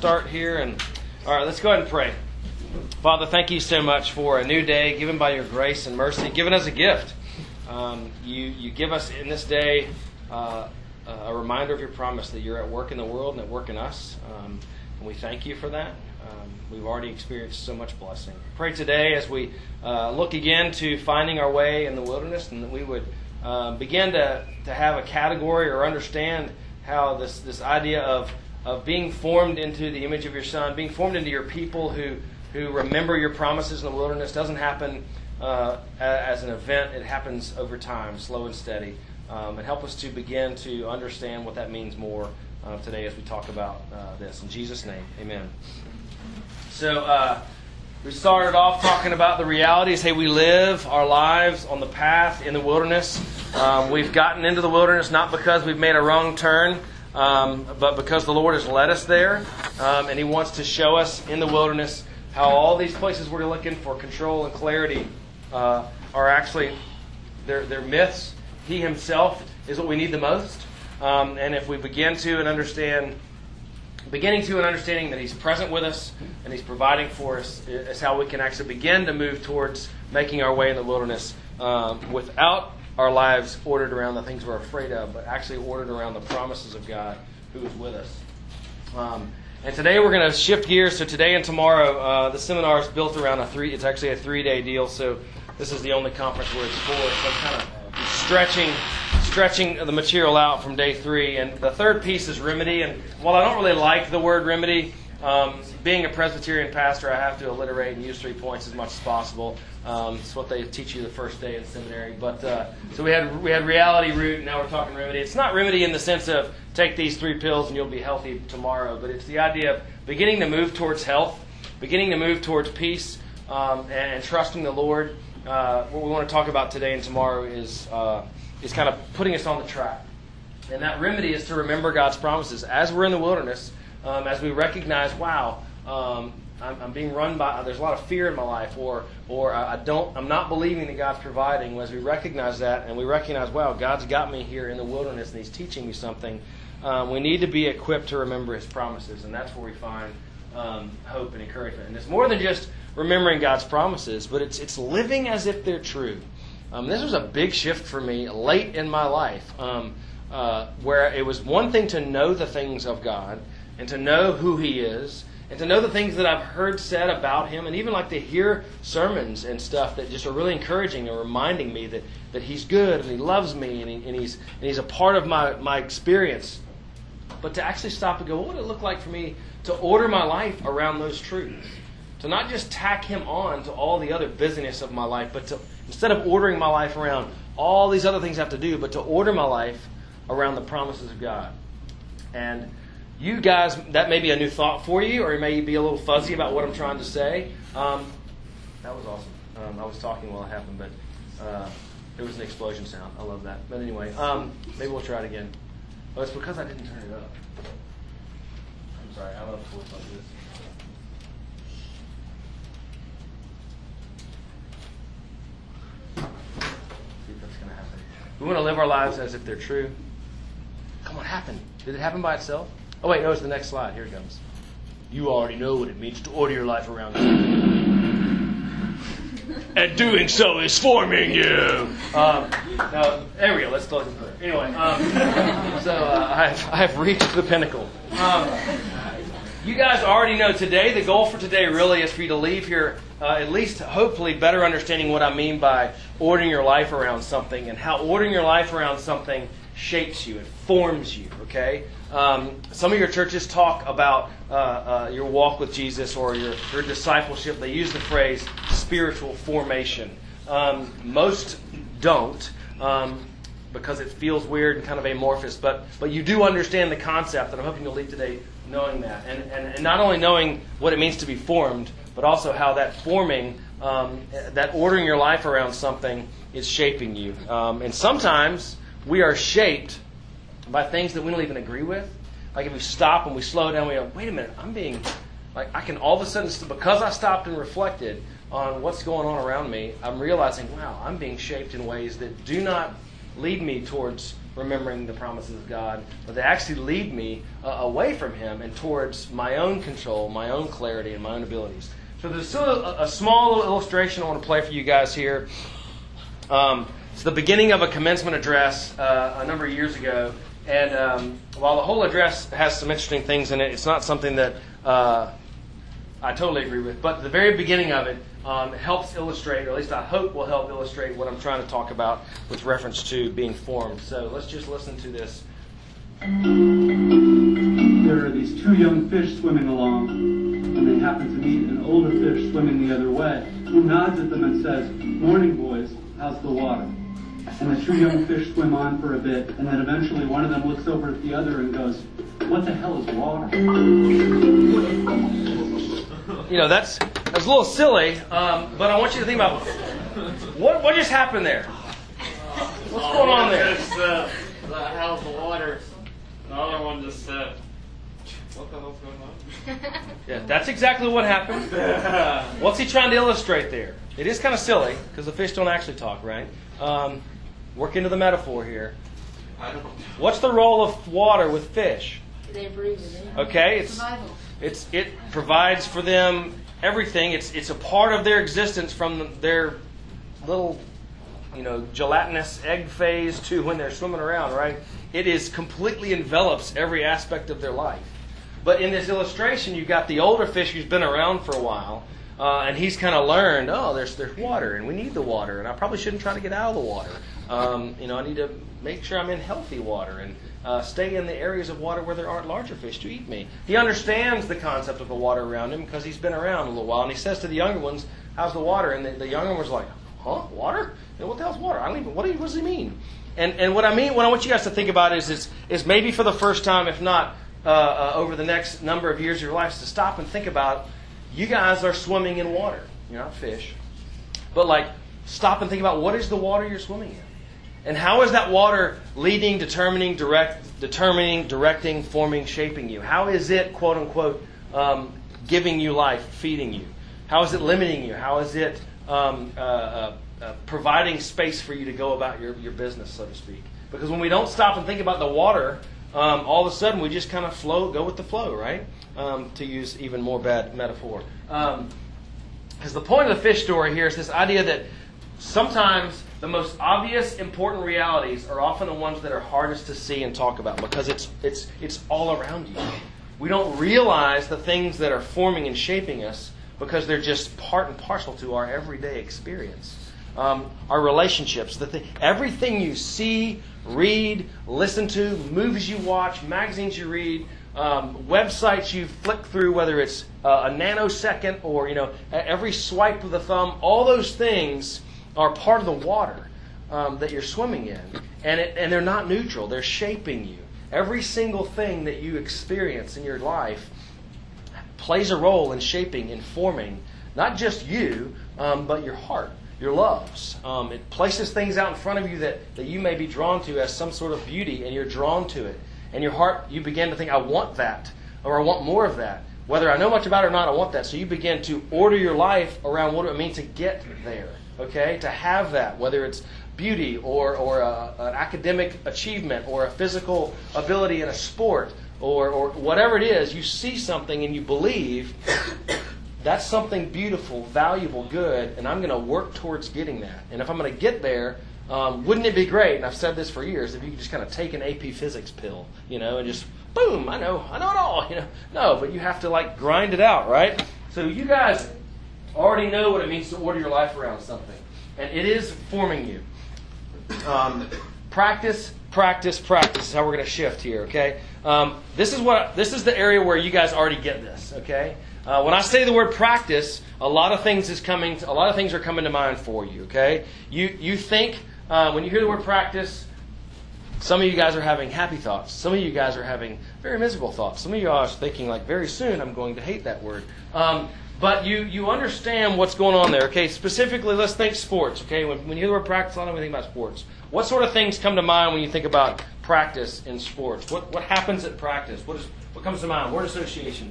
start here. And all right, let's go ahead and pray. Father, thank you so much for a new day given by your grace and mercy, given as a gift. You give us in this day a reminder of your promise that you're at work in the world and at work in us. And we thank you for that. We've already experienced so much blessing. Pray today as we look again to finding our way in the wilderness, and that we would begin to have a category or understand how this idea of being formed into the image of your Son, being formed into your people who remember your promises in the wilderness doesn't happen as an event. It happens over time, slow and steady. And help us to begin to understand what that means more today as we talk about this. In Jesus' name, amen. So we started off talking about the realities. Hey, we live our lives on the path in the wilderness. We've gotten into the wilderness not because we've made a wrong turn, but because the Lord has led us there. And He wants to show us in the wilderness how all these places we're looking for control and clarity are actually, they're myths. He Himself is what we need the most. And if we beginning to an understanding that He's present with us and He's providing for us, is how we can actually begin to move towards making our way in the wilderness without our lives ordered around the things we're afraid of, but actually ordered around the promises of God who is with us. And today we're going to shift gears. So today and tomorrow, the seminar is built around it's actually a 3-day deal. So this is the only conference where it's 4. So I'm kind of stretching the material out from day 3. And the third piece is remedy. And while I don't really like the word remedy, being a Presbyterian pastor, I have to alliterate and use 3 points as much as possible. It's what they teach you the first day in seminary. But so we had reality, root, and now we're talking remedy. It's not remedy in the sense of take these 3 pills and you'll be healthy tomorrow, but it's the idea of beginning to move towards health, beginning to move towards peace, and trusting the Lord. What we want to talk about today and tomorrow is kind of putting us on the track. And that remedy is to remember God's promises. As we're in the wilderness, as we recognize, wow, I'm being run by, there's a lot of fear in my life, or I'm not believing that God's providing. As we recognize that, and we recognize, wow, God's got me here in the wilderness and He's teaching me something, we need to be equipped to remember His promises, and that's where we find hope and encouragement. And it's more than just remembering God's promises, but it's living as if they're true. This was a big shift for me late in my life, where it was one thing to know the things of God and to know who He is and to know the things that I've heard said about Him, and even like to hear sermons and stuff that just are really encouraging and reminding me that He's good and He loves me and He's a part of my experience. But to actually stop and go, what would it look like for me to order my life around those truths? To not just tack Him on to all the other busyness of my life, but to, instead of ordering my life around all these other things I have to do, but to order my life around the promises of God. And you guys, that may be a new thought for you, or you may be a little fuzzy about what I'm trying to say. That was awesome. I was talking while it happened, but it was an explosion sound. I love that. But anyway, maybe we'll try it again. Oh, it's because I didn't turn it up. I'm sorry. I don't know if it looks like this. See if that's going to happen. We want to live our lives as if they're true. Come on, happen. Did it happen by itself? Oh, wait, no, it's the next slide. Here it comes. You already know what it means to order your life around God. And doing so is forming you. Now, there we go. Let's close it. Anyway, so I have reached the pinnacle. You guys already know today, the goal for today really is for you to leave here at least hopefully better understanding what I mean by ordering your life around something and how ordering your life around something shapes you. It forms you, okay? Some of your churches talk about your walk with Jesus or your discipleship. They use the phrase spiritual formation. Most don't because it feels weird and kind of amorphous. But you do understand the concept, and I'm hoping you'll leave today knowing that. And not only knowing what it means to be formed, but also how that forming, that ordering your life around something is shaping you. And sometimes we are shaped by things that we don't even agree with. Like if we stop and we slow down, we go, wait a minute, I can all of a sudden, because I stopped and reflected on what's going on around me, I'm realizing, wow, I'm being shaped in ways that do not lead me towards remembering the promises of God, but they actually lead me away from Him and towards my own control, my own clarity, and my own abilities. So there's still a small little illustration I want to play for you guys here. It's the beginning of a commencement address a number of years ago. And while the whole address has some interesting things in it, it's not something that I totally agree with. But the very beginning of it helps illustrate, or at least I hope will help illustrate what I'm trying to talk about with reference to being formed. So let's just listen to this. There are these two young fish swimming along, and they happen to meet an older fish swimming the other way, who nods at them and says, "Morning, boys, how's the water?" And the two young fish swim on for a bit, and then eventually one of them looks over at the other and goes, "What the hell is water?" You know, that's a little silly, but I want you to think about what just happened there. What's going on there? How's the water? The other one just said, "What the hell's going on?" Yeah, that's exactly what happened. What's he trying to illustrate there? It is kind of silly, because the fish don't actually talk, right? Work into the metaphor here. I don't know. What's the role of water with fish? They breathe it in. Okay, Survival. it provides for them everything. It's a part of their existence from their little, gelatinous egg phase to when they're swimming around, right? It is completely envelops every aspect of their life. But in this illustration, you've got the older fish who's been around for a while, and he's kind of learned, there's water, and we need the water, and I probably shouldn't try to get out of the water. I need to make sure I'm in healthy water and stay in the areas of water where there aren't larger fish to eat me. He understands the concept of the water around him because he's been around a little while, and he says to the younger ones, "How's the water?" And the younger one's like, "Huh? Water? What the hell's water? I don't even. What does he mean?" And what I want you guys to think about is maybe for the first time, if not over the next number of years of your lives, to stop and think about, you guys are swimming in water. You're not fish. But stop and think about, what is the water you're swimming in? And how is that water leading, determining, directing, forming, shaping you? How is it, quote unquote, giving you life, feeding you? How is it limiting you? How is it providing space for you to go about your business, so to speak? Because when we don't stop and think about the water, all of a sudden we just kind of go with the flow, right? To use even more bad metaphor. Because the point of the fish story here is this idea that sometimes the most obvious, important realities are often the ones that are hardest to see and talk about, because it's all around you. We don't realize the things that are forming and shaping us because they're just part and parcel to our everyday experience. Our relationships, everything you see, read, listen to, movies you watch, magazines you read, websites you flick through, whether it's a nanosecond or every swipe of the thumb, all those things are part of the water that you're swimming in, and they're not neutral. They're shaping you. Every single thing that you experience in your life plays a role in shaping and forming not just you, but your heart, your loves. It places things out in front of you that you may be drawn to as some sort of beauty, and you're drawn to it. And your heart, you begin to think, I want that, or I want more of that. Whether I know much about it or not, I want that. So you begin to order your life around what it means to get there, okay? To have that, whether it's beauty or an academic achievement or a physical ability in a sport or whatever it is, you see something and you believe that's something beautiful, valuable, good, and I'm going to work towards getting that. And if I'm going to get there, wouldn't it be great, and I've said this for years, if you could just kind of take an AP physics pill, and just, boom, I know it all, No, but you have to grind it out, right? So you guys already know what it means to order your life around something. And it is forming you. Practice is how we're going to shift here, okay? This is the area where you guys already get this, okay? When I say the word practice, a lot of things are coming to mind for you, okay? You think, when you hear the word practice, some of you guys are having happy thoughts. Some of you guys are having very miserable thoughts. Some of you are thinking, very soon I'm going to hate that word. But you understand what's going on there, okay? Specifically, let's think sports, okay? When you hear the word practice, a lot of we think about sports. What sort of things come to mind when you think about practice in sports? What happens at practice? What comes to mind? Word association.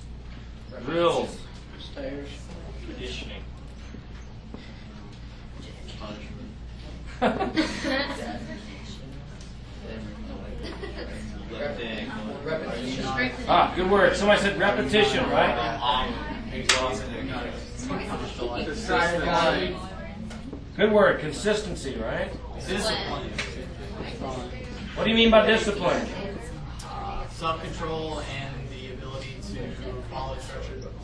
Drills. Stairs. Just Conditioning. Good word. Somebody said repetition, right? Good word. Consistency, right? Discipline. What do you mean by discipline? Self-control and the ability to follow structured books.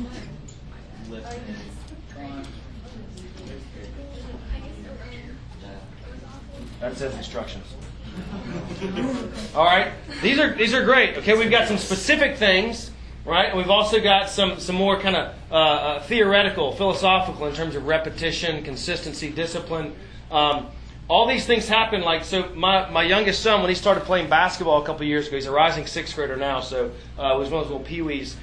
That says instructions. All right, these are great. Okay, we've got some specific things, right? And we've also got some more kind of theoretical, philosophical in terms of repetition, consistency, discipline. All these things happen. Like, so my youngest son, when he started playing basketball a couple of years ago, he's a rising 6th grader now, so it was one of those little peewees.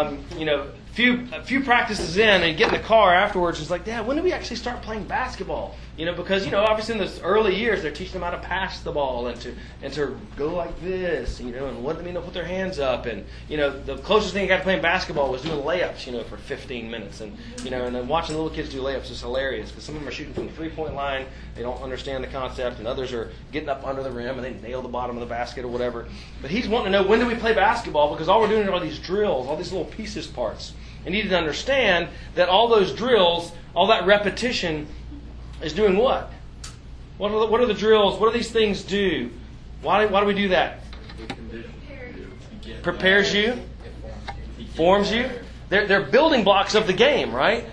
A few practices in, and get in the car afterwards. It's like, Dad, when do we actually start playing basketball? Because obviously in those early years they're teaching them how to pass the ball and to go like this, and what they mean to put their hands up, and the closest thing I got to playing basketball was doing layups, for 15 minutes, and then watching little kids do layups is hilarious because some of them are shooting from the 3-point line, they don't understand the concept, and others are getting up under the rim and they nail the bottom of the basket or whatever. But he's wanting to know, when do we play basketball? Because all we're doing are all these drills, all these little pieces parts. And he needed to understand that all those drills, all that repetition is doing what? What are the drills? What do these things do? Why do we do that? Prepares you, forms you. They're building blocks of the game, right?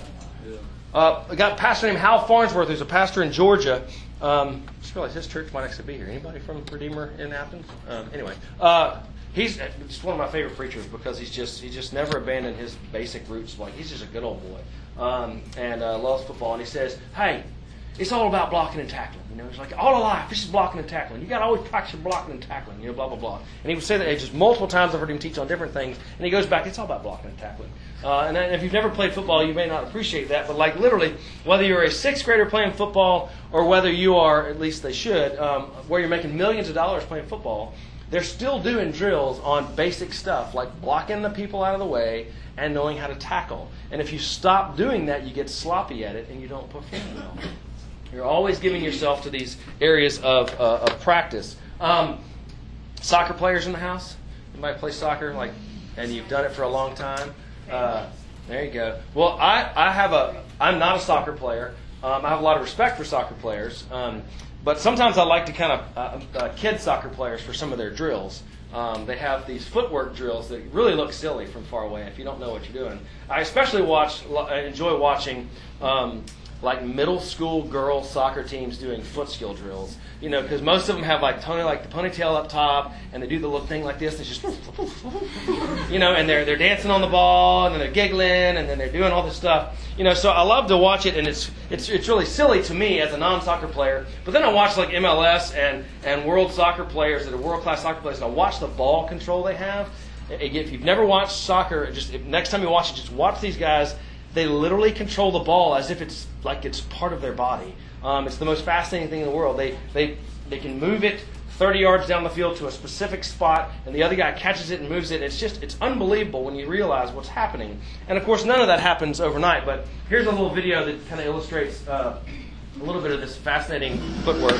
I got a pastor named Hal Farnsworth, who's a pastor in Georgia. I just realized his church might actually be here. Anybody from Redeemer in Athens? Anyway. He's just one of my favorite preachers because he's just never abandoned his basic roots. Like, he's just a good old boy, and loves football. And he says, "Hey, it's all about blocking and tackling." He's like, all of life, this is blocking and tackling. You got to always practice your blocking and tackling. Blah blah blah. And he would say that just multiple times. I've heard him teach on different things, and he goes back. It's all about blocking and tackling. And if you've never played football, you may not appreciate that. But like literally, whether you're a 6th grader playing football or whether you are, at least they should, where you're making millions of dollars playing football. They're still doing drills on basic stuff like blocking the people out of the way and knowing how to tackle. And if you stop doing that, you get sloppy at it and you don't perform well. You're always giving yourself to these areas of practice. Soccer players in the house? Anybody play soccer? And you've done it for a long time? There you go. Well, I'm not a soccer player. I have a lot of respect for soccer players. But sometimes I like to kind of kid soccer players for some of their drills. They have these footwork drills that really look silly from far away if you don't know what you're doing. I especially enjoy watching like middle school girl soccer teams doing foot skill drills. Because most of them have like the ponytail up top, and they do the little thing like this. It's just, and they're dancing on the ball, and then they're giggling, and then they're doing all this stuff. So I love to watch it, and it's really silly to me as a non-soccer player. But then I watch like MLS and world soccer players that are world-class soccer players, and I watch the ball control they have. If you've never watched soccer, next time you watch it, just watch these guys. They literally control the ball as if it's part of their body. It's the most fascinating thing in the world. They can move it 30 yards down the field to a specific spot, and the other guy catches it and moves it. It's unbelievable when you realize what's happening. And of course, none of that happens overnight. But here's a little video that kind of illustrates a little bit of this fascinating footwork.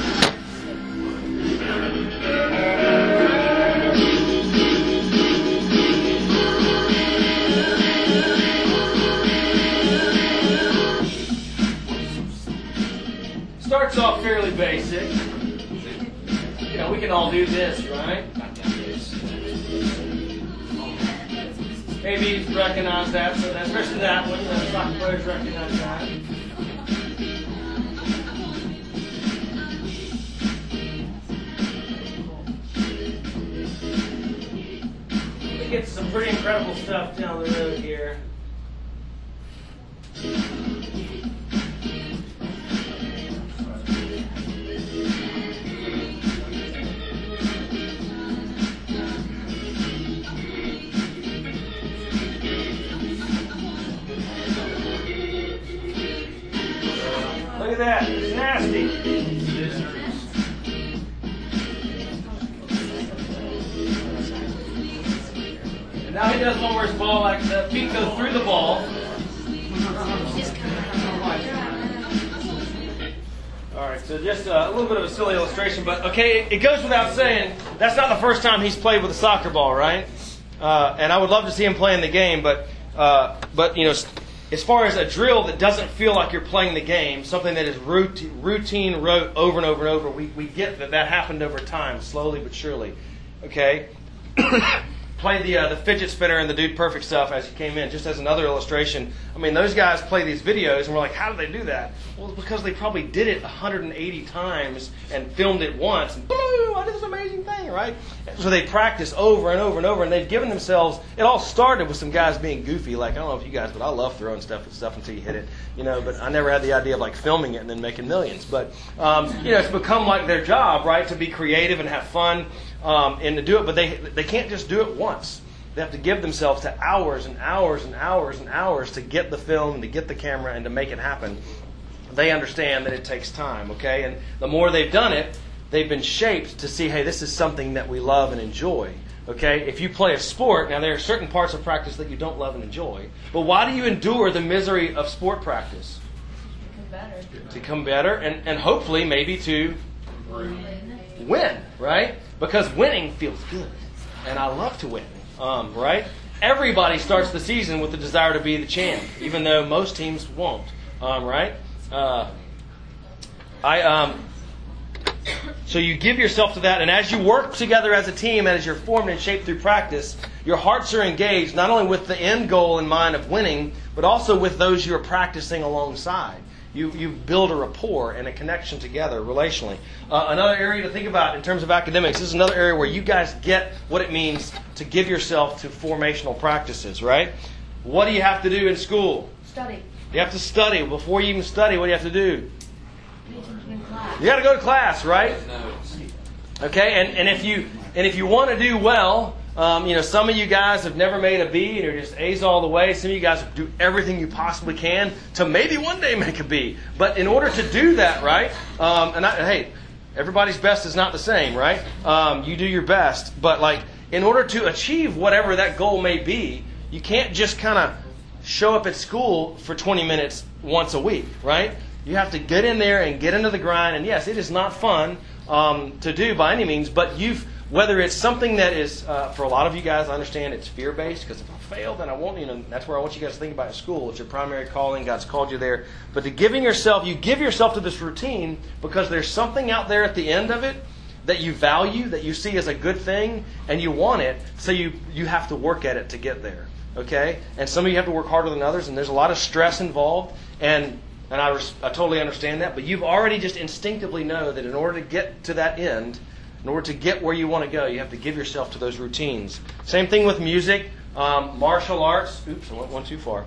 Starts off fairly basic. We can all do this, right? Maybe recognize that, so especially that one. The soccer players recognize that. We get some pretty incredible stuff down the road here. Look at that. It's nasty. And now he does one where his ball, like the feet go through the ball. All right, so just a little bit of a silly illustration, but okay, it goes without saying, that's not the first time he's played with a soccer ball, right? And I would love to see him play in the game, but you know, as far as a drill that doesn't feel like you're playing the game, something that is routine wrote over and over and over, we get that happened over time, slowly but surely. Okay? Play the fidget spinner and the Dude Perfect stuff as you came in, just as another illustration. I mean, those guys play these videos, and we're like, how do they do that? Well, it's because they probably did it 180 times and filmed it once, and boom, I did this amazing thing, right? So they practice over and over and over, and they've given themselves, it all started with some guys being goofy, like, I don't know if you guys, but I love throwing stuff at stuff until you hit it, you know, but I never had the idea of, like, filming it and then making millions. But, you know, it's become like their job, right, to be creative and have fun. And to do it, but they can't just do it once. They have to give themselves to hours and hours and hours and hours to get the film, to get the camera, and to make it happen. They understand that it takes time, okay? And the more they've done it, they've been shaped to see, hey, this is something that we love and enjoy, okay? If you play a sport, now there are certain parts of practice that you don't love and enjoy, but why do you endure the misery of sport practice? To become better, and hopefully maybe to win, right? Because winning feels good, and I love to win, right? Everybody starts the season with the desire to be the champ, even though most teams won't, right? So you give yourself to that, and as you work together as a team, and as you're formed and shaped through practice, your hearts are engaged not only with the end goal in mind of winning, but also with those you're practicing alongside. You build a rapport and a connection together relationally. Another area to think about in terms of academics, this is another area where you guys get what it means to give yourself to formational practices, right? What do you have to do in school? Study. You have to study. Before you even study, what do you have to do? Pay attention in class. You got to go to class, right? Okay, and if you want to do well, you know, some of you guys have never made a B and you're just A's all the way. Some of you guys do everything you possibly can to maybe one day make a B. But in order to do that, right, hey, everybody's best is not the same, right? You do your best. But, like, in order to achieve whatever that goal may be, you can't just kind of show up at school for 20 minutes once a week, right? You have to get in there and get into the grind. And, yes, it is not fun to do by any means, but whether it's something that is, for a lot of you guys, I understand it's fear-based, because if I fail, then I won't, you know, that's where I want you guys to think about school. It's your primary calling. God's called you there. But you give yourself to this routine because there's something out there at the end of it that you value, that you see as a good thing, and you want it, so you have to work at it to get there, okay? And some of you have to work harder than others, and there's a lot of stress involved, and I totally understand that, but you've already just instinctively know that in order to get to that end, in order to get where you want to go, you have to give yourself to those routines. Same thing with music, martial arts. Oops, I went one too far.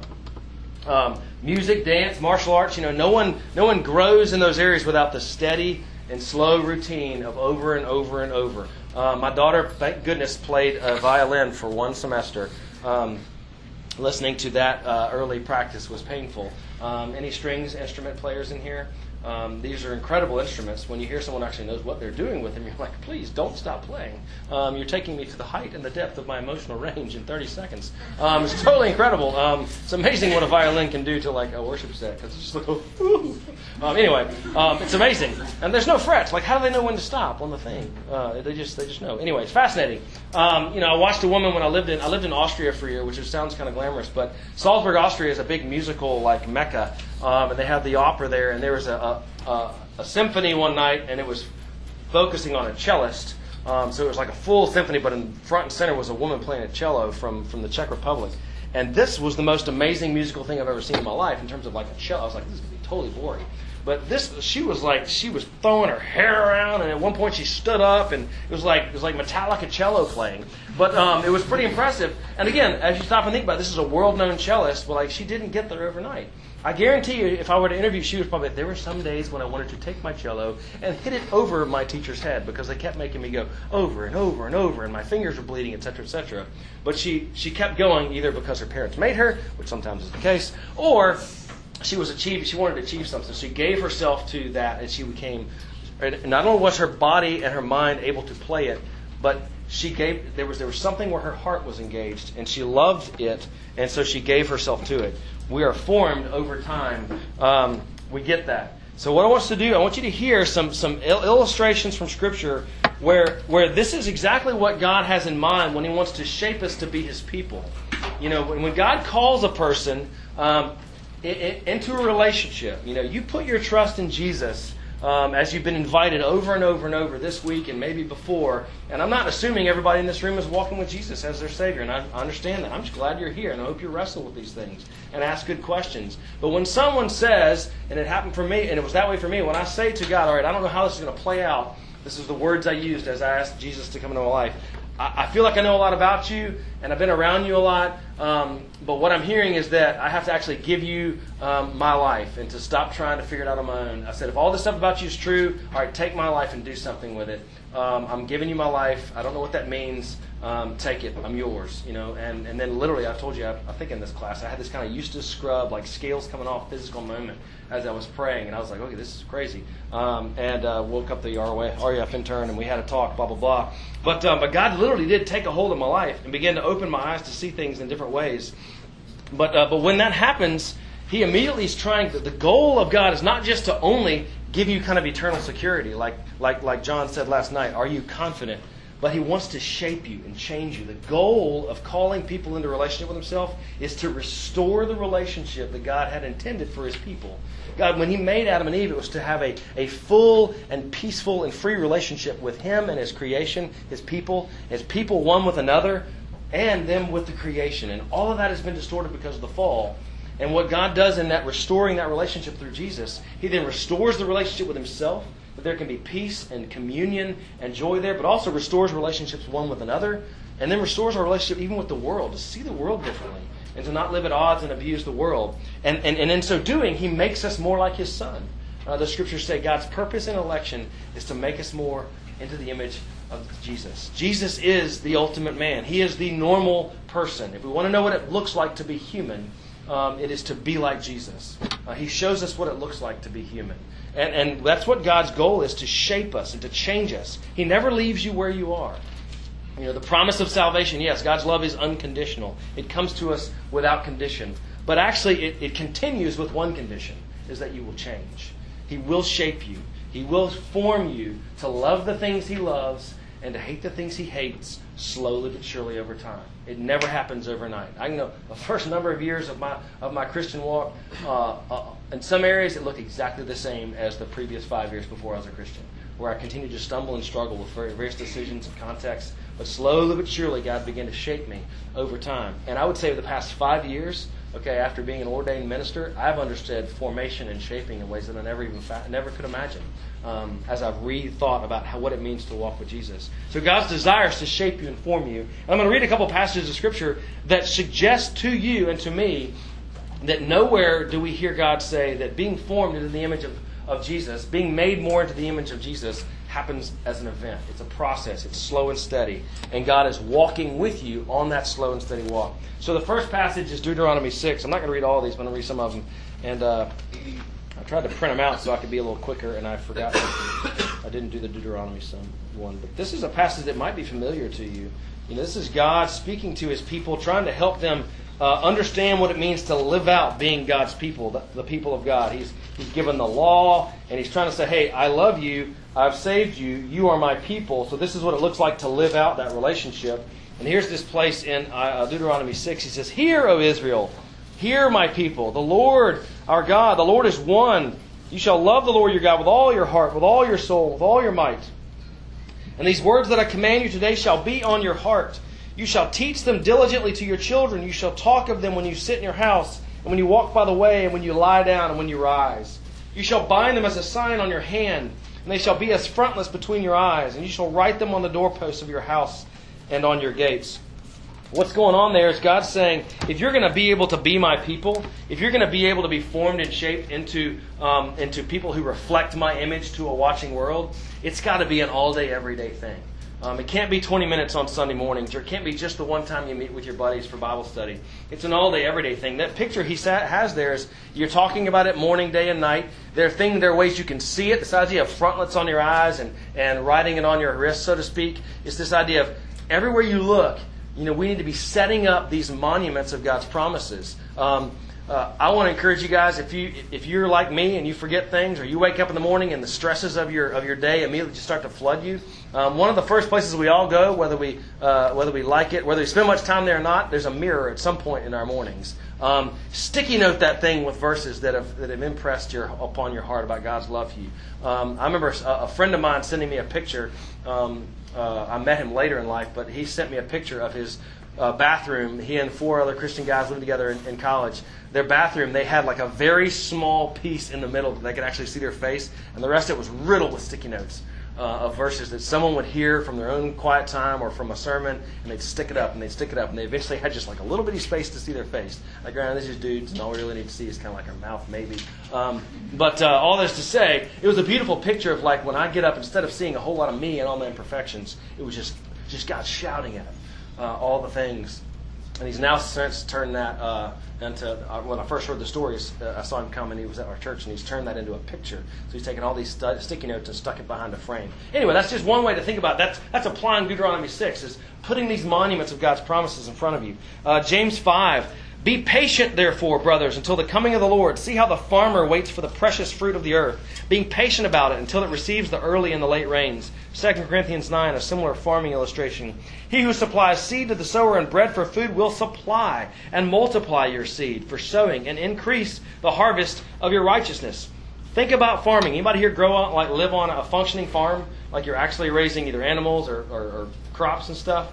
Music, dance, martial arts. You know, no one grows in those areas without the steady and slow routine of over and over and over. My daughter, thank goodness, played violin for one semester. Listening to that early practice was painful. Any strings instrument players in here? These are incredible instruments. When you hear someone actually knows what they're doing with them, you're like, please don't stop playing. You're taking me to the height and the depth of my emotional range in 30 seconds. It's totally incredible. It's amazing what a violin can do to, like, a worship set, because it's just like, ooh. Anyway, it's amazing. And there's no frets. Like, how do they know when to stop on the thing? They just know. Anyway, it's fascinating. You know, I watched a woman when I lived in Austria for a year, which sounds kind of glamorous, but Salzburg, Austria is a big musical, like, mecca. And they have the opera there, and there was a symphony one night, and it was focusing on a cellist. So it was like a full symphony, but in front and center was a woman playing a cello from the Czech Republic. And this was the most amazing musical thing I've ever seen in my life in terms of, like, a cello. I was like, this is going to be totally boring. But she was throwing her hair around, and at one point she stood up, and it was like Metallica cello playing. But it was pretty impressive. And again, as you stop and think about it, this is a world-known cellist, but, like, she didn't get there overnight. I guarantee you, if I were to interview, she was probably, there were some days when I wanted to take my cello and hit it over my teacher's head because they kept making me go over and over and over, and my fingers were bleeding, etc., etc. But she kept going either because her parents made her, which sometimes is the case, or she wanted to achieve something. So she gave herself to that, and she became, not only was her body and her mind able to play it, but there was something where her heart was engaged, and she loved it, and so she gave herself to it. We are formed over time. We get that. So what I want us to do, I want you to hear some illustrations from Scripture where this is exactly what God has in mind when He wants to shape us to be His people. You know, when God calls a person into a relationship, you know, you put your trust in Jesus as you've been invited over and over and over this week and maybe before. And I'm not assuming everybody in this room is walking with Jesus as their Savior. And I understand that. I'm just glad you're here. And I hope you wrestle with these things and ask good questions. But when someone says, and it happened for me, and it was that way for me, when I say to God, all right, I don't know how this is going to play out. This is the words I used as I asked Jesus to come into my life. I feel like I know a lot about you, and I've been around you a lot, but what I'm hearing is that I have to actually give you my life and to stop trying to figure it out on my own. I said, if all this stuff about you is true, all right, take my life and do something with it. I'm giving you my life. I don't know what that means. Take it. I'm yours. You know. And then literally, I told you, I think in this class, I had this kind of Eustace Scrub, like scales coming off physical moment as I was praying, and I was like, okay, this is crazy. And woke up the RUF intern, and we had a talk, blah, blah, blah. But God literally did take a hold of my life and began to open my eyes to see things in different ways. But when that happens, He immediately is trying to, the goal of God is not just to only give you kind of eternal security, like John said last night, are you confident? But He wants to shape you and change you. The goal of calling people into a relationship with Himself is to restore the relationship that God had intended for His people. God, when He made Adam and Eve, it was to have a full and peaceful and free relationship with Him and His creation, His people one with another, and them with the creation. And all of that has been distorted because of the fall. And what God does in that restoring that relationship through Jesus, He then restores the relationship with Himself, that there can be peace and communion and joy there, but also restores relationships one with another, and then restores our relationship even with the world, to see the world differently, and to not live at odds and abuse the world. And in so doing, He makes us more like His Son. The Scriptures say God's purpose in election is to make us more into the image of Jesus. Jesus is the ultimate man. He is the normal person. If we want to know what it looks like to be human, it is to be like Jesus. He shows us what it looks like to be human. And that's what God's goal is, to shape us and to change us. He never leaves you where you are. You know, the promise of salvation, yes, God's love is unconditional. It comes to us without condition. But actually, it continues with one condition, is that you will change. He will shape you. He will form you to love the things He loves and to hate the things He hates, slowly but surely over time. It never happens overnight. I know the first number of years of my Christian walk, in some areas it looked exactly the same as the previous 5 years before I was a Christian, where I continued to stumble and struggle with various decisions and contexts. But slowly but surely, God began to shape me over time. And I would say over the past 5 years, after being an ordained minister, I've understood formation and shaping in ways that I never could imagine as I've rethought about what it means to walk with Jesus. So God's desire is to shape you and form you. And I'm going to read a couple passages of Scripture that suggest to you and to me that nowhere do we hear God say that being formed into the image of Jesus, being made more into the image of Jesus, happens as an event. It's a process. It's slow and steady. And God is walking with you on that slow and steady walk. So the first passage is Deuteronomy 6. I'm not going to read all of these, but I'm going to read some of them. And I tried to print them out so I could be a little quicker, and I forgot that I didn't do the Deuteronomy one. But this is a passage that might be familiar to you. You know, this is God speaking to His people, trying to help them understand what it means to live out being God's people, the people of God. He's given the law, and He's trying to say, hey, I love you, I've saved you, you are my people. So this is what it looks like to live out that relationship. And here's this place in Deuteronomy 6. He says, hear, O Israel, hear, my people, the Lord our God, the Lord is one. You shall love the Lord your God with all your heart, with all your soul, with all your might. And these words that I command you today shall be on your heart. You shall teach them diligently to your children. You shall talk of them when you sit in your house, and when you walk by the way, and when you lie down, and when you rise. You shall bind them as a sign on your hand, and they shall be as frontlets between your eyes, and you shall write them on the doorposts of your house and on your gates. What's going on there is God saying, if you're going to be able to be my people, if you're going to be able to be formed and shaped into people who reflect my image to a watching world, it's got to be an all-day, everyday thing. It can't be 20 minutes on Sunday mornings, or it can't be just the one time you meet with your buddies for Bible study. It's an all-day, everyday thing. That picture he has there is you're talking about it morning, day, and night. There are ways you can see it. This idea of frontlets on your eyes and writing it on your wrist, so to speak. It's this idea of everywhere you look, we need to be setting up these monuments of God's promises. I want to encourage you guys, if you're like me and you forget things, or you wake up in the morning and the stresses of your day immediately just start to flood you, one of the first places we all go, whether we like it, whether we spend much time there or not, there's a mirror at some point in our mornings. Sticky note that thing with verses that have impressed upon your heart about God's love for you. I remember a friend of mine sending me a picture. I met him later in life, but he sent me a picture of his bathroom. He and 4 other Christian guys living together in college. Their bathroom, they had like a very small piece in the middle that they could actually see their face, and the rest of it was riddled with sticky notes of verses that someone would hear from their own quiet time or from a sermon, and they'd stick it up, and they eventually had just like a little bitty space to see their face. Like, this is dudes, and all we really need to see is kind of like our mouth, maybe. But all this to say, it was a beautiful picture of like when I get up, instead of seeing a whole lot of me and all my imperfections, it was just God shouting at him. All the things. And he's now since turned that into, when I first heard the stories, I saw him come and he was at our church, and he's turned that into a picture. So he's taken all these sticky notes and stuck it behind a frame. Anyway, that's just one way to think about it. That's applying Deuteronomy 6, is putting these monuments of God's promises in front of you. James 5, be patient, therefore, brothers, until the coming of the Lord. See how the farmer waits for the precious fruit of the earth, being patient about it until it receives the early and the late rains. 2 Corinthians 9, a similar farming illustration. He who supplies seed to the sower and bread for food will supply and multiply your seed for sowing and increase the harvest of your righteousness. Think about farming. Anybody here live on a functioning farm? Like you're actually raising either animals or crops and stuff?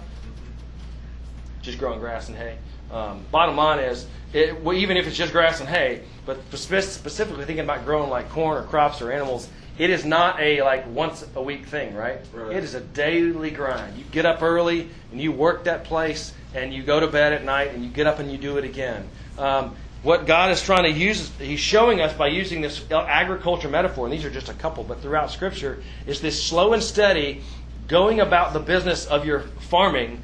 Just growing grass and hay. Bottom line is, even if it's just grass and hay, but specifically thinking about growing like corn or crops or animals, it is not a like once a week thing, right? It is a daily grind. You get up early and you work that place, and you go to bed at night and you get up and you do it again. What God is trying to use, He's showing us by using this agriculture metaphor, and these are just a couple, but throughout Scripture, is this slow and steady going about the business of your farming,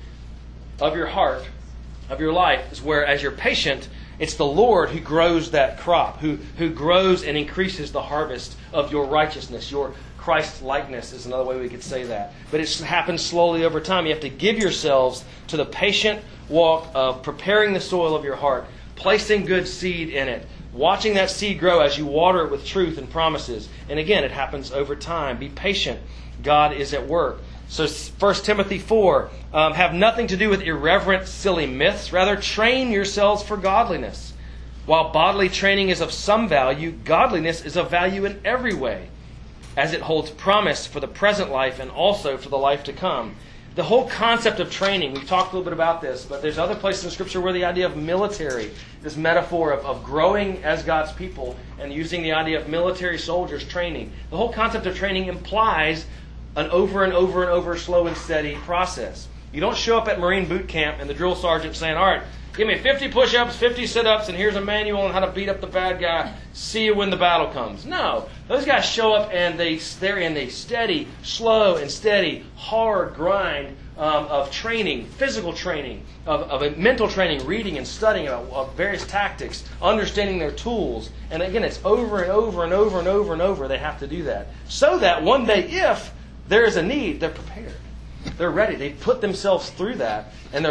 of your heart, of your life, is where as you're patient, it's the Lord who grows that crop, who grows and increases the harvest of your righteousness. Your Christ-likeness is another way we could say that. But it happens slowly over time. You have to give yourselves to the patient walk of preparing the soil of your heart, placing good seed in it, watching that seed grow as you water it with truth and promises. And again, it happens over time. Be patient. God is at work. So 1 Timothy 4, have nothing to do with irreverent, silly myths. Rather, train yourselves for godliness. While bodily training is of some value, godliness is of value in every way, as it holds promise for the present life and also for the life to come. The whole concept of training, we've talked a little bit about this, but there's other places in Scripture where the idea of military, this metaphor of growing as God's people and using the idea of military soldiers training. The whole concept of training implies an over and over and over slow and steady process. You don't show up at Marine boot camp and the drill sergeant saying, all right, give me 50 push-ups, 50 sit-ups, and here's a manual on how to beat up the bad guy. See you when the battle comes. No. Those guys show up and they're in a steady, slow and steady, hard grind of training, physical training, of mental training, reading and studying of various tactics, understanding their tools. And again, it's over and over and over and over and over they have to do that. So that one day, if there is a need, they're prepared. They're ready. They put themselves through that, and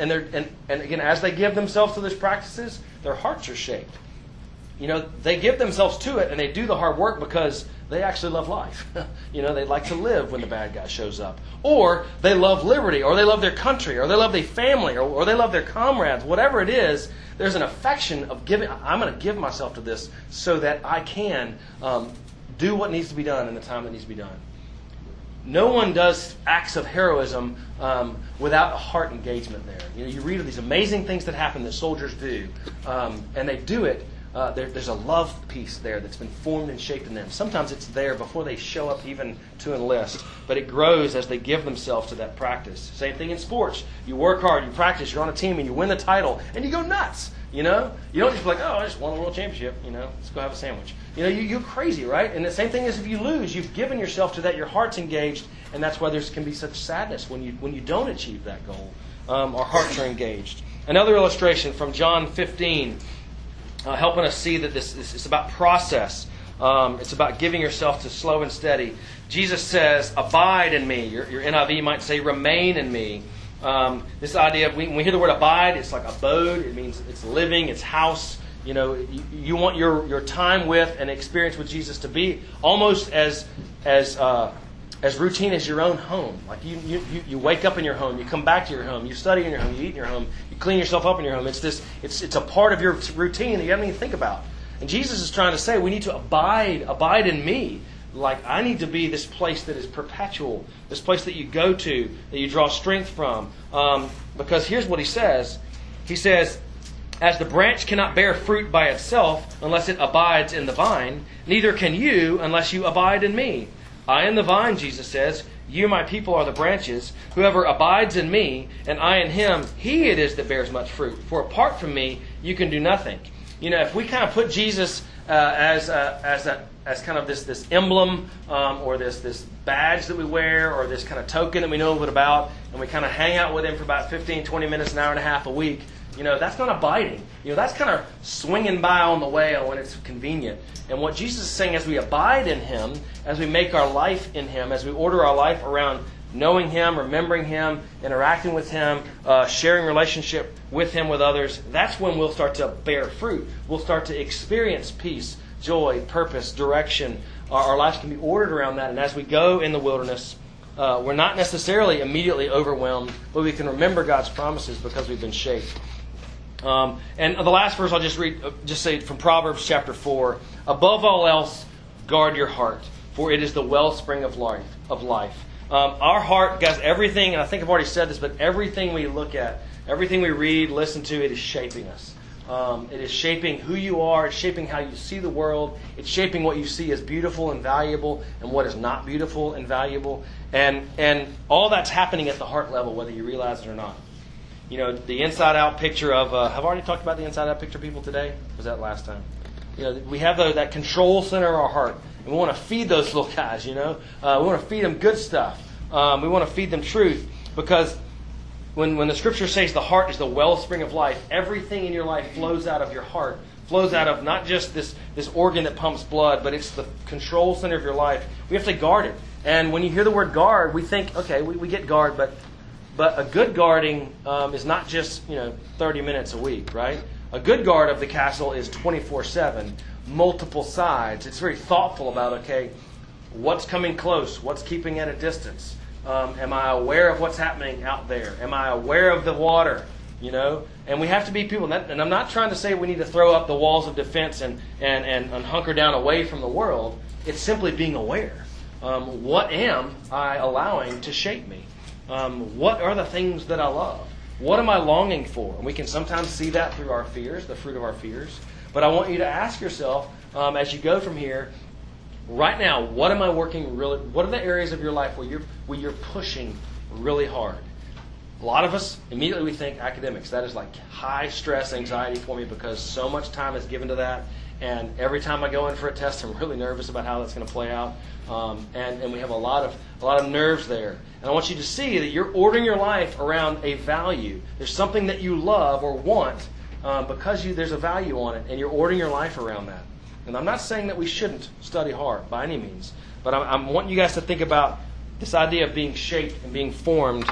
again, as they give themselves to these practices, their hearts are shaped. You know, they give themselves to it, and they do the hard work because they actually love life. You know, they like to live when the bad guy shows up, or they love liberty, or they love their country, or they love their family, or they love their comrades. Whatever it is, there's an affection of giving. I'm going to give myself to this so that I can do what needs to be done in the time that needs to be done. No one does acts of heroism without a heart engagement there. You know, you read of these amazing things that happen that soldiers do, and they do it. There's a love piece there that's been formed and shaped in them. Sometimes it's there before they show up even to enlist, but it grows as they give themselves to that practice. Same thing in sports. You work hard, you practice, you're on a team, and you win the title, and you go nuts. You know, you don't just be like, oh, I just won a world championship. You know, let's go have a sandwich. You know, you're crazy, right? And the same thing is if you lose, you've given yourself to that. Your heart's engaged, and that's why there can be such sadness when you don't achieve that goal. Our hearts are engaged. Another illustration from John 15, helping us see that this is about process. It's about giving yourself to slow and steady. Jesus says, "Abide in me." Your NIV might say, "Remain in me." This idea of when we hear the word abide, it's like abode. It means it's living, it's house. You want your time with and experience with Jesus to be almost as routine as your own home. Like you wake up in your home, you come back to your home, you study in your home, you eat in your home, you clean yourself up in your home. It's a part of your routine that you haven't even think about. And Jesus is trying to say we need to abide in me. Like I need to be this place that is perpetual, this place that you go to, that you draw strength from. Because here's what he says. He says, as the branch cannot bear fruit by itself unless it abides in the vine, neither can you unless you abide in me. I am the vine, Jesus says. You, my people, are the branches. Whoever abides in me, and I in him, he it is that bears much fruit. For apart from me, you can do nothing. If we kind of put Jesus as kind of this emblem or this badge that we wear or this kind of token that we know a bit about, and we kind of hang out with him for about 15, 20 minutes, an hour and a half a week, that's not abiding. That's kind of swinging by on the way when it's convenient. And what Jesus is saying, as we abide in him, as we make our life in him, as we order our life around knowing him, remembering him, interacting with him, sharing relationship with him, with others, that's when we'll start to bear fruit. We'll start to experience peace, joy, purpose, direction. Our lives can be ordered around that. And as we go in the wilderness, we're not necessarily immediately overwhelmed, but we can remember God's promises because we've been shaped. And the last verse I'll just say from Proverbs chapter 4. Above all else, guard your heart, for it is the wellspring of life. Our heart, guys, everything, and I think I've already said this, but everything we look at, everything we read, listen to, it is shaping us. It is shaping who you are. It's shaping how you see the world. It's shaping what you see as beautiful and valuable and what is not beautiful and valuable. And all that's happening at the heart level, whether you realize it or not. The inside-out picture of... have I already talked about the inside-out picture, people, today? Or was that last time? We have that control center of our heart. And we want to feed those little guys, We want to feed them good stuff. We want to feed them truth. Because when the Scripture says the heart is the wellspring of life, everything in your life flows out of your heart. Flows out of not just this organ that pumps blood, but it's the control center of your life. We have to guard it. And when you hear the word guard, we think, okay, we get guard, but a good guarding is not just 30 minutes a week, right? A good guard of the castle is 24/7, multiple sides. It's very thoughtful about, okay, what's coming close? What's keeping at a distance? Am I aware of what's happening out there? Am I aware of the water? And we have to be people. And I'm not trying to say we need to throw up the walls of defense and hunker down away from the world. It's simply being aware. What am I allowing to shape me? What are the things that I love? What am I longing for? And we can sometimes see that through our fears, the fruit of our fears. But I want you to ask yourself, as you go from here, right now, what am I working really? What are the areas of your life where you're pushing really hard? A lot of us, immediately we think academics. That is like high stress anxiety for me because so much time is given to that. And every time I go in for a test, I'm really nervous about how that's going to play out. And we have a lot of nerves there. And I want you to see that you're ordering your life around a value. There's something that you love or want because there's a value on it, and you're ordering your life around that. And I'm not saying that we shouldn't study hard by any means, but I'm wanting you guys to think about this idea of being shaped and being formed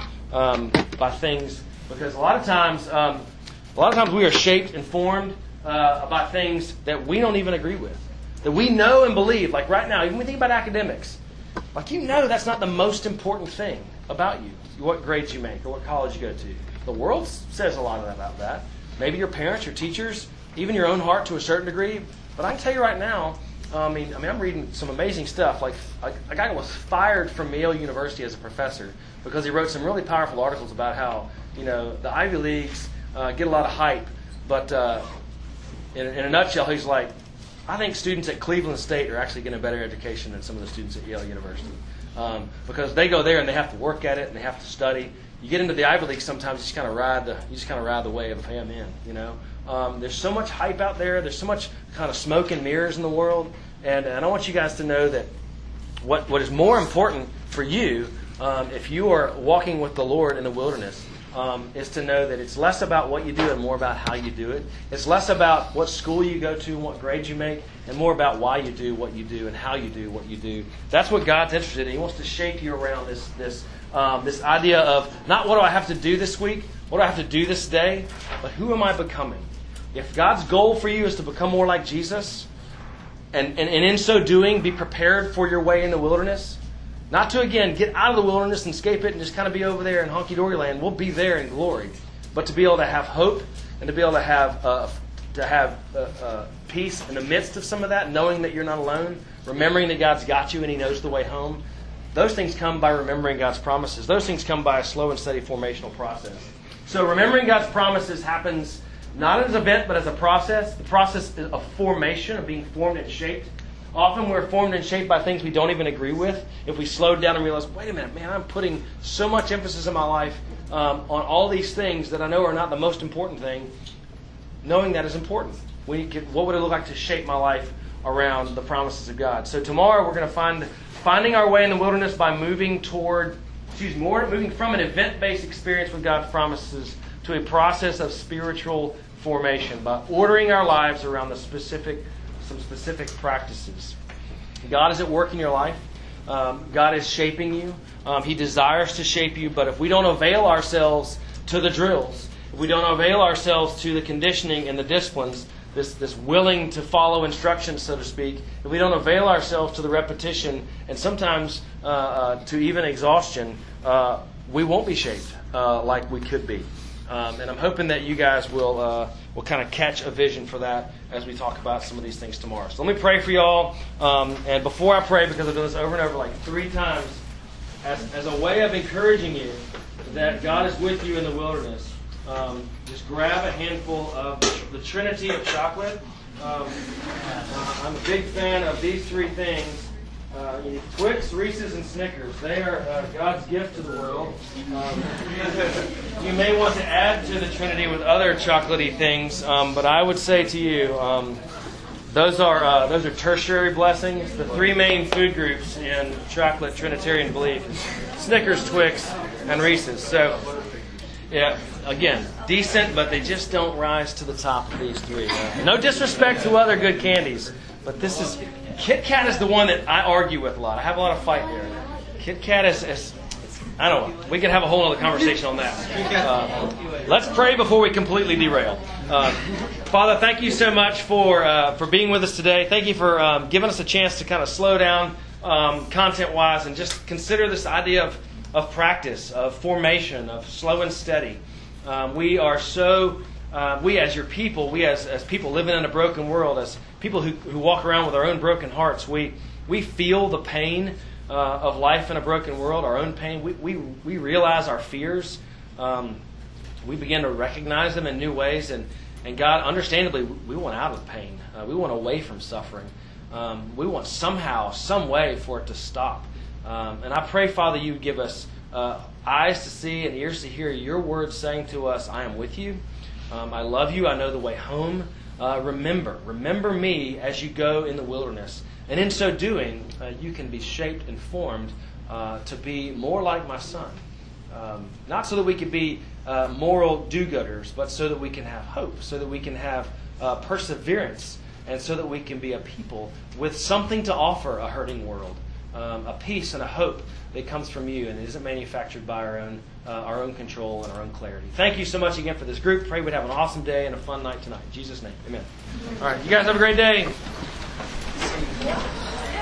by things, because a lot of times we are shaped and formed about things that we don't even agree with, that we know and believe. Like right now, even when we think about academics, like that's not the most important thing about you, what grades you make or what college you go to. The world says a lot about that. Maybe your parents, your teachers, even your own heart to a certain degree. But I can tell you right now, I'm reading some amazing stuff. Like a guy was fired from Yale University as a professor because he wrote some really powerful articles about how the Ivy Leagues get a lot of hype, but in a nutshell, he's like, I think students at Cleveland State are actually getting a better education than some of the students at Yale University because they go there and they have to work at it and they have to study. You get into the Ivy League, sometimes you just kind of ride the wave of, hey, I'm in. There's so much hype out there. There's so much kind of smoke and mirrors in the world, and I want you guys to know that what is more important for you, if you are walking with the Lord in the wilderness, is to know that it's less about what you do and more about how you do it. It's less about what school you go to and what grades you make, and more about why you do what you do and how you do what you do. That's what God's interested in. He wants to shape you around this idea of not what do I have to do this week, what do I have to do this day, but who am I becoming? If God's goal for you is to become more like Jesus, and in so doing, be prepared for your way in the wilderness, not to, again, get out of the wilderness and escape it and just kind of be over there in honky-dory land. We'll be there in glory. But to be able to have hope and to be able to have peace in the midst of some of that, knowing that you're not alone, remembering that God's got you and He knows the way home, those things come by remembering God's promises. Those things come by a slow and steady formational process. So remembering God's promises happens not as an event, but as a process. The process of formation, of being formed and shaped. Often we're formed and shaped by things we don't even agree with. If we slow down and realize, wait a minute, man, I'm putting so much emphasis in my life on all these things that I know are not the most important thing, knowing that is important. What would it look like to shape my life around the promises of God? So tomorrow we're going to finding our way in the wilderness by moving from an event-based experience with God's promises to a process of spiritual formation by ordering our lives around some specific practices. God is at work in your life. God is shaping you. He desires to shape you, but if we don't avail ourselves to the drills, if we don't avail ourselves to the conditioning and the disciplines, this willing to follow instructions, so to speak, if we don't avail ourselves to the repetition and sometimes to even exhaustion, we won't be shaped like we could be. And I'm hoping that you guys will kind of catch a vision for that as we talk about some of these things tomorrow. So let me pray for y'all. And before I pray, because I've done this over and over like 3 times, as a way of encouraging you that God is with you in the wilderness, just grab a handful of the Trinity of chocolate. I'm a big fan of these 3 things. Twix, Reese's, and Snickers. They are God's gift to the world. You may want to add to the Trinity with other chocolatey things, but I would say to you, those are tertiary blessings. The 3 main food groups in chocolate Trinitarian belief is Snickers, Twix, and Reese's. So, yeah, again, decent, but they just don't rise to the top of these 3. No disrespect to other good candies, but this is... Kit Kat is the one that I argue with a lot. I have a lot of fight there. Kit Kat is I don't know. We could have a whole other conversation on that. Let's pray before we completely derail. Father, thank you so much for being with us today. Thank you for giving us a chance to kind of slow down content-wise and just consider this idea of practice, of formation, of slow and steady. We are so... we as your people, we as people living in a broken world, as people who walk around with our own broken hearts, we feel the pain of life in a broken world, our own pain. We realize our fears. We begin to recognize them in new ways. And God, understandably, we want out of pain. We want away from suffering. We want somehow, some way for it to stop. And I pray, Father, you would give us eyes to see and ears to hear your words saying to us, I am with you. I love you. I know the way home. Remember me as you go in the wilderness. And in so doing, you can be shaped and formed to be more like my Son. Not so that we could be moral do-gooders, but so that we can have hope, so that we can have perseverance, and so that we can be a people with something to offer a hurting world. A peace and a hope that comes from you and isn't manufactured by our own control and our own clarity. Thank you so much again for this group. Pray we'd have an awesome day and a fun night tonight. In Jesus' name, amen. All right, you guys have a great day.